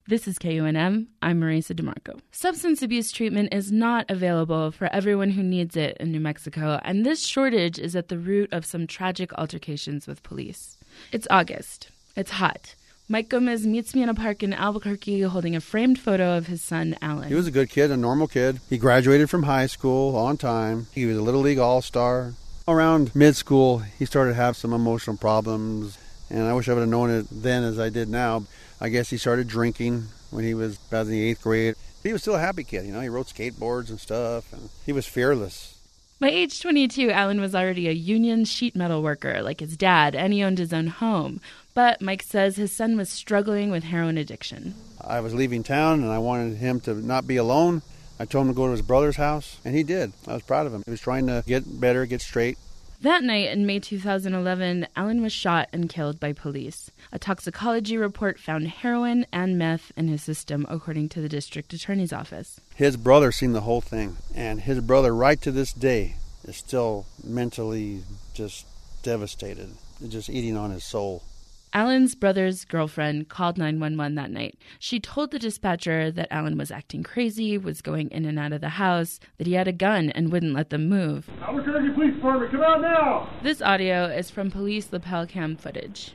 This is KUNM. I'm Marisa DeMarco. Substance abuse treatment is not available for everyone who needs it in New Mexico, and this shortage is at the root of some tragic altercations with police. It's August. It's hot. Mike Gomez meets me in a park in Albuquerque holding a framed photo of his son, Alan. He was a good kid, a normal kid. He graduated from high school on time. He was a Little League All-Star. Around mid-school, he started to have some emotional problems, and I wish I would have known it then as I did now. I guess he started drinking when he was about in the 8th grade. He was still a happy kid, he rode skateboards and stuff, and he was fearless. By age 22, Alan was already a union sheet metal worker like his dad, and he owned his own home. But Mike says his son was struggling with heroin addiction. I was leaving town, and I wanted him to not be alone. I told him to go to his brother's house, and he did. I was proud of him. He was trying to get better, get straight. That night in May 2011, Alan was shot and killed by police. A toxicology report found heroin and meth in his system, according to the district attorney's office. His brother seen the whole thing, and his brother, right to this day, is still mentally just devastated, just eating on his soul. Alan's brother's girlfriend called 911 that night. She told the dispatcher that Alan was acting crazy, was going in and out of the house, that he had a gun and wouldn't let them move. Albuquerque Police Department, come out now! This audio is from police lapel cam footage.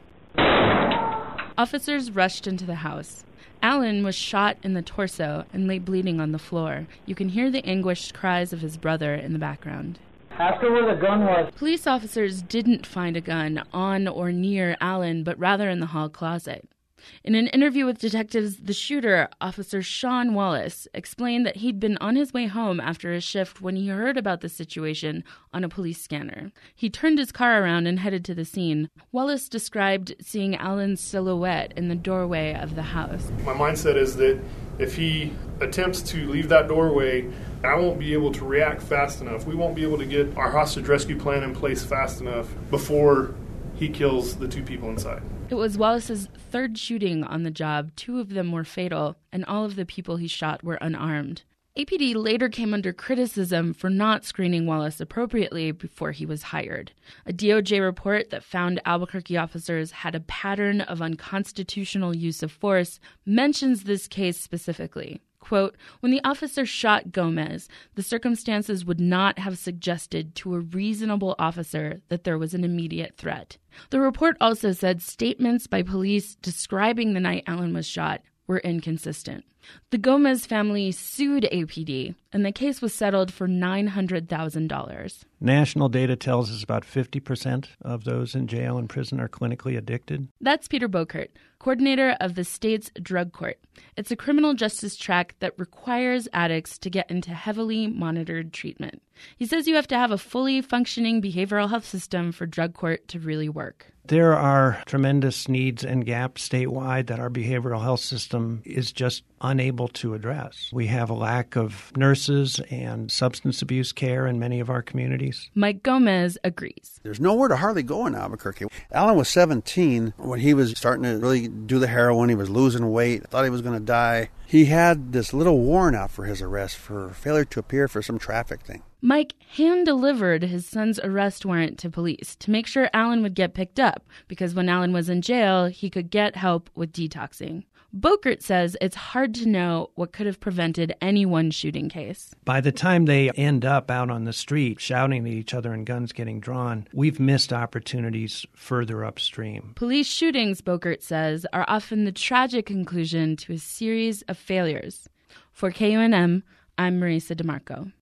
Officers rushed into the house. Alan was shot in the torso and lay bleeding on the floor. You can hear the anguished cries of his brother in the background. Ask her where the gun was. Police officers didn't find a gun on or near Alan, but rather in the hall closet. In an interview with detectives, the shooter, Officer Sean Wallace, explained that he'd been on his way home after a shift when he heard about the situation on a police scanner. He turned his car around and headed to the scene. Wallace described seeing Alan's silhouette in the doorway of the house. My mindset is that if he attempts to leave that doorway, I won't be able to react fast enough. We won't be able to get our hostage rescue plan in place fast enough before he kills the 2 people inside. It was Wallace's 3rd shooting on the job. 2 of them were fatal, and all of the people he shot were unarmed. APD later came under criticism for not screening Wallace appropriately before he was hired. A DOJ report that found Albuquerque officers had a pattern of unconstitutional use of force mentions this case specifically. Quote, when the officer shot Gomez, the circumstances would not have suggested to a reasonable officer that there was an immediate threat. The report also said statements by police describing the night Alan was shot were inconsistent. The Gomez family sued APD, and the case was settled for $900,000. National data tells us about 50% of those in jail and prison are clinically addicted. That's Peter Bokert, coordinator of the state's drug court. It's a criminal justice track that requires addicts to get into heavily monitored treatment. He says you have to have a fully functioning behavioral health system for drug court to really work. There are tremendous needs and gaps statewide that our behavioral health system is just unable to address. We have a lack of nurses and substance abuse care in many of our communities. Mike Gomez agrees. There's nowhere to hardly go in Albuquerque. Alan was 17 when he was starting to really do the heroin. He was losing weight. Thought he was going to die. He had this little warrant out for his arrest for failure to appear for some traffic thing. Mike hand-delivered his son's arrest warrant to police to make sure Alan would get picked up, because when Alan was in jail, he could get help with detoxing. Bokert says it's hard to know what could have prevented any one shooting case. By the time they end up out on the street shouting at each other and guns getting drawn, we've missed opportunities further upstream. Police shootings, Bokert says, are often the tragic conclusion to a series of failures. For KUNM, I'm Marisa DeMarco.